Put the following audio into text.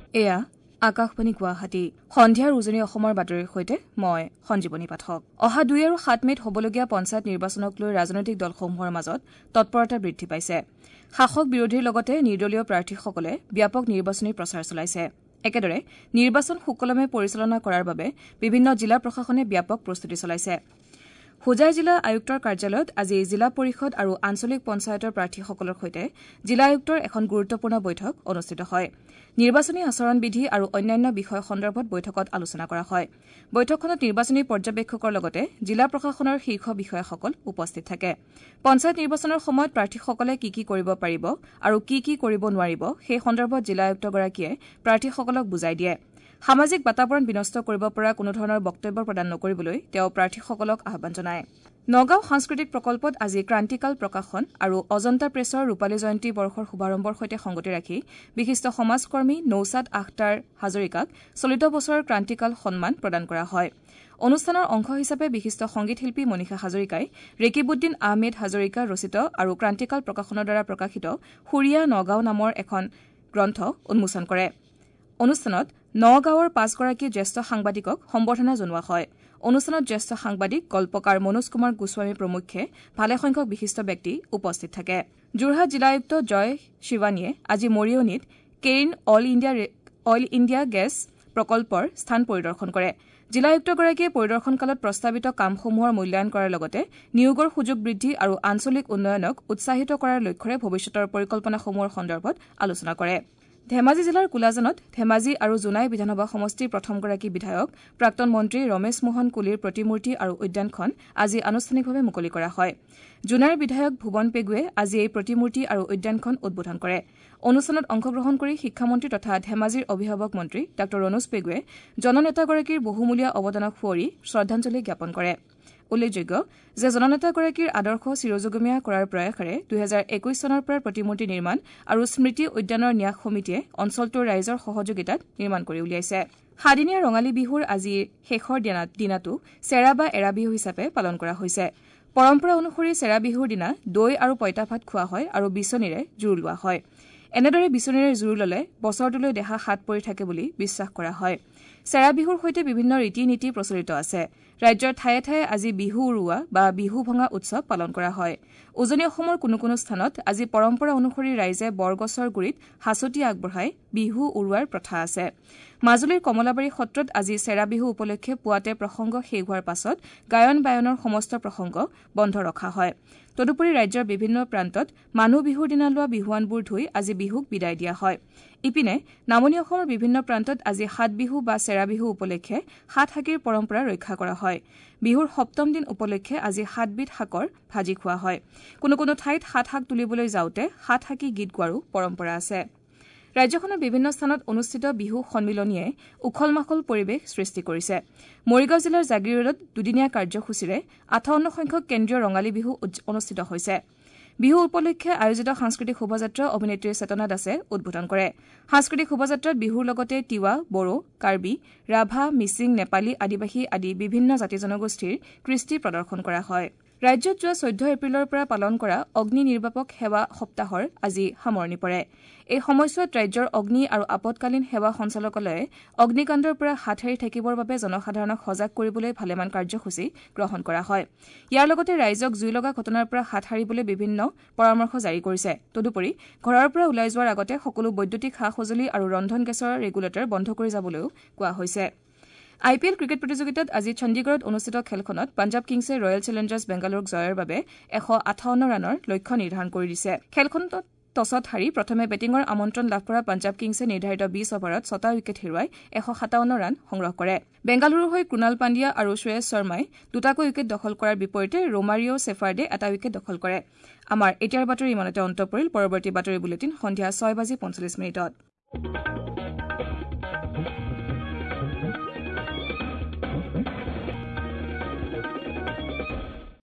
এয়া আকাশবাণী গুৱাহাটী সন্ধিয়াৰ উজনি অসমৰ বাতৰিৰ সৈতে মই সঞ্জীৱনী পাঠক অহা 2 আৰু 7 মেত হ'বলগীয়া পঞ্চায়ত নিৰ্বাচনক লৈ ৰাজনৈতিক দলসমূহৰ মাজত তৎপৰতা বৃদ্ধি পাইছে শাসক বিৰোধীৰ লগতে নিৰ্দলীয় প্ৰাৰ্থীসকলে ব্যাপক নিৰ্বাচনী প্ৰচাৰ চলাইছে একেদৰে নিৰ্বাচন সুকলমে পৰিচালনা কৰাৰ বাবে বিভিন্ন জিলা প্ৰশাসনে ব্যাপক প্ৰস্তুতি চলাইছে হোজাই জিলা আয়ুক্তৰ কাৰ্যালয়ত আজি জিলা পৰিষদ আৰু আঞ্চলিক পঞ্চায়তৰ প্ৰাৰ্থীসকলৰ সৈতে জিলা আয়ুক্তৰ এখন গুৰুত্বপূৰ্ণ বৈঠক অনুষ্ঠিত হয় নিৰ্বাচনী আচৰণ বিধি আৰু অন্যান্য বিষয় সন্দৰ্ভত বৈঠকত আলোচনা কৰা হয় বৈঠকখনত নিৰ্বাচনী পৰ্যবেক্ষকৰ লগতে জিলা প্ৰশাসনৰ শীৰ্ষ বিষয়াসকল উপস্থিত থাকে পঞ্চায়ত নিৰ্বাচনৰ সময়ত প্ৰাৰ্থীসকলে কি কৰিব পাৰিব আৰু কি কৰিব নোৱাৰিব সেই সন্দৰ্ভত জিলা আয়ুক্তগৰাকীয়ে প্ৰাৰ্থীসকলক বুজাই দিয়ে সামাজিক বাতাবৰণ বিনষ্ট কৰিব পৰা কোনো ধৰণৰ বক্তব্য প্ৰদান নকৰিবলৈ তেওঁ প্ৰাৰ্থীসকলক আহ্বান জনায় নগাঁও সাংস্কৃতিক প্ৰকল্পত আজি ক্ৰান্তিকাল প্ৰকাশন আৰু অজন্তা প্ৰেছৰ ৰূপালী জয়ন্তী বৰ্ষৰ শুভাৰম্ভৰ সৈতে সংগতি ৰাখি বিশিষ্ট সমাজকৰ্মী নৌছাদ আখতাৰ হাজৰিকাক চলিত বছৰৰ ক্ৰান্তিকাল সন্মান প্ৰদান কৰা হয় অনুষ্ঠানৰ অংশ হিচাপে বিশিষ্ট সংগীত শিল্পী মনীষা হাজৰিকাই ৰেকিবুদ্দিন আহমেদ হাজৰিকা ৰচিত আৰু ক্ৰান্তিকাল প্ৰকাশনৰ দ্বাৰা প্ৰকাশিত সুৰীয়া নগাঁও নামৰ এখন গ্ৰন্থ উন্মোচন কৰে অনুষ্ঠানত নগাঁৱৰ 5 গৰাকী জ্যেষ্ঠ সাংবাদিকক সম্বৰ্ধনা জনোৱা হয় অনুষ্ঠানত জ্যেষ্ঠ সাংবাদিক গল্পকাৰ মনোজ কুমাৰ গোস্বামী প্ৰমুখ্যে ভালেসংখ্যক বিশিষ্ট ব্যক্তি উপস্থিত থাকে যোৰহাট জিলা আয়ুক্ত জয় শিৱানীয়ে আজি মৰিয়নীত কেইন অইল ইণ্ডিয়া গেছ প্ৰকল্পৰ স্থান পৰিদৰ্শন কৰে জিলা আয়ুক্তগৰাকীয়ে পৰিদৰ্শনকালত প্ৰস্তাৱিত কামসমূহৰ মূল্যায়ন কৰাৰ লগতে নিয়োগৰ সুযোগ বৃদ্ধি আৰু আঞ্চলিক উন্নয়নক উৎসাহিত কৰাৰ লক্ষ্যৰে ভৱিষ্যতৰ পৰিকল্পনাসমূহৰ সন্দৰ্ভত আলোচনা কৰে ধেমাজি জিলাৰ কুলাজানত ধেমাজি আৰু জোনাই বিধানসভা সমষ্টিৰ প্ৰথমগৰাকী বিধায়ক প্ৰাক্তন মন্ত্ৰী ৰমেশ মোহন কুলিৰ প্ৰতিমূৰ্তি আৰু উদ্যানখন আজি আনুষ্ঠানিকভাৱে মুকলি কৰা হয় জোনাইৰ বিধায়ক ভুৱন পেগুৱে আজি এই প্ৰতিমূৰ্তি আৰু উদ্যানখন উদ্বোধন কৰে অনুষ্ঠানত অংশগ্ৰহণ কৰি শিক্ষামন্ত্ৰী তথা ধেমাজিৰ অভিভাৱক মন্ত্ৰী ডাঃ ৰণোজ পেগুৱে জননেতাগৰাকীৰ বহুমূলীয়া অৱদানক সুঁৱৰি শ্ৰদ্ধাঞ্জলি জ্ঞাপন কৰে উল্লেখযোগ্য যে জননেতাগৰাকীৰ আদৰ্শ চিৰযুগমীয়া কৰাৰ প্ৰয়াসেৰে 2021 চনৰ পৰা প্ৰতিমূৰ্তি নিৰ্মাণ আৰু স্মৃতি উদ্যানৰ ন্যাস সমিতিয়ে অঞ্চলটোৰ ৰাইজৰ সহযোগিতাত নিৰ্মাণ কৰি উলিয়াইছে সাদিনীয়া ৰঙালী বিহুৰ আজিৰ শেষৰ দিনাটো চেৰা বা এৰা বিহু হিচাপে পালন কৰা হৈছে পৰম্পৰা অনুসৰি চেৰা বিহুৰ দিনা দৈ আৰু পইতা ভাত খোৱা হয় আৰু বিচনীৰে জোৰ লোৱা হয় এনেদৰে বিচনীৰে জোৰ ললে বছৰটোলৈ দেহা হাত পৰি থাকে বুলি বিশ্বাস কৰা হয় চেৰা বিহুৰ সৈতে বিভিন্ন ৰীতি নীতি প্ৰচলিত আছে ৰাজ্যৰ ঠায়ে ঠায়ে আজি বিহু উৰুৱা বা বিহু ভঙা উৎসৱ পালন কৰা হয় উজনি অসমৰ কোনো স্থানত আজি পৰম্পৰা অনুসৰি ৰাইজে বৰগছৰ গুৰিত হাঁচতি আগবঢ়াই বিহু উৰুৱাৰ প্ৰথা আছে মাজুলীৰ কমলাবাৰী সত্ৰত আজি চেৰা বিহু উপলক্ষে পুৱাতে প্ৰসংগ শেষ হোৱাৰ পাছত গায়ন বায়নৰ সমস্ত প্ৰসংগ বন্ধ ৰখা হয় তদুপৰি ৰাজ্যৰ বিভিন্ন প্ৰান্তত মানুহ বিহুৰ দিনা লোৱা বিহুৱানবোৰ ধুই আজি বিহুক বিদায় দিয়া হয় ইপিনে নামনি অসমৰ বিভিন্ন প্ৰান্তত আজি সাত বিহু বা চেৰা বিহু উপলক্ষে সাত হাকিৰ পৰম্পৰা ৰক্ষা কৰা হয় বিহুৰ সপ্তম দিন উপলক্ষে আজি 7 বিধ শাকৰ ভাজি খোৱা হয় কোনো ঠাইত সাত হাক তুলিবলৈ যাওঁতে সাত হাকি গীত গোৱাৰো পৰম্পৰা আছে ৰাজ্যখনৰ বিভিন্ন স্থানত অনুষ্ঠিত বিহু সন্মিলনীয়ে উখল মাখল পৰিৱেশ সৃষ্টি কৰিছে মৰিগাঁও জিলাৰ জাগিৰোডত দুদিনীয়া কাৰ্যসূচীৰে 58 সংখ্যক কেন্দ্ৰীয় ৰঙালী বিহু অনুষ্ঠিত হৈছে বিহু উপলক্ষে আয়োজিত সাংস্কৃতিক শোভাযাত্ৰা অভিনেত্ৰী চেতনা দাসে উদ্বোধন কৰে সাংস্কৃতিক শোভাযাত্ৰাত বিহুৰ লগতে তিৱা বড়ো কাৰ্বি ৰাভা মিচিং নেপালী আদিবাসী আদি বিভিন্ন জাতি জনগোষ্ঠীৰ কৃষ্টি প্ৰদৰ্শন কৰা হয় ৰাজ্যত যোৱা 14 এপ্ৰিলৰ পৰা পালন কৰা অগ্নি নিৰ্বাপক সেৱা সপ্তাহৰ আজি সামৰণি পৰে এই সময়ছোৱাত ৰাজ্যৰ অগ্নি আৰু আপতকালীন সেৱা সঞ্চালকালয়ে অগ্নিকাণ্ডৰ পৰা হাত সাৰি থাকিবৰ বাবে জনসাধাৰণক সজাগ কৰিবলৈ ভালেমান কাৰ্যসূচী গ্ৰহণ কৰা হয় ইয়াৰ লগতে ৰাইজক জুই লগা ঘটনাৰ পৰা হাত সাৰিবলৈ বিভিন্ন পৰামৰ্শ জাৰি কৰিছে তদুপৰি ঘৰৰ পৰা ওলাই যোৱাৰ আগতে সকলো বৈদ্যুতিক সা-সঁজুলি আৰু ৰন্ধন গেছৰ ৰেগুলেটৰ বন্ধ কৰি যাবলৈও কোৱা হৈছে IPL ক্ৰিকেট প্ৰতিযোগিতাত আজি চণ্ডীগড়ত অনুষ্ঠিত খেলখনত পাঞ্জাব কিংছে ৰয়েল চেলেঞ্জাৰ্ছ বেংগালুৰুক জয়ৰ বাবে 158 ৰানৰ লক্ষ্য নিৰ্ধাৰণ কৰি দিছে খেলখনত টছত হাৰি প্ৰথমে বেটিঙৰ আমন্ত্ৰণ লাভ কৰা পাঞ্জাব কিংছে নিৰ্ধাৰিত 20 অভাৰত 6টা উইকেট হেৰুৱাই 157 ৰান সংগ্ৰহ কৰে বেংগালুৰুৰ হৈ কুণাল পাণ্ডিয়া আৰু শ্ৰেয়স শৰ্মাই দুটাকৈ উইকেট দখল কৰাৰ বিপৰীতে ৰোমাৰিও চেফাৰ্ডে এটা উইকেট দখল কৰে আমাৰ এতিয়াৰ বাতৰি ইমানতে অন্ত পৰিল পৰৱৰ্তী বাতৰি বুলেটিন সন্ধিয়া 6:45 মিনিটত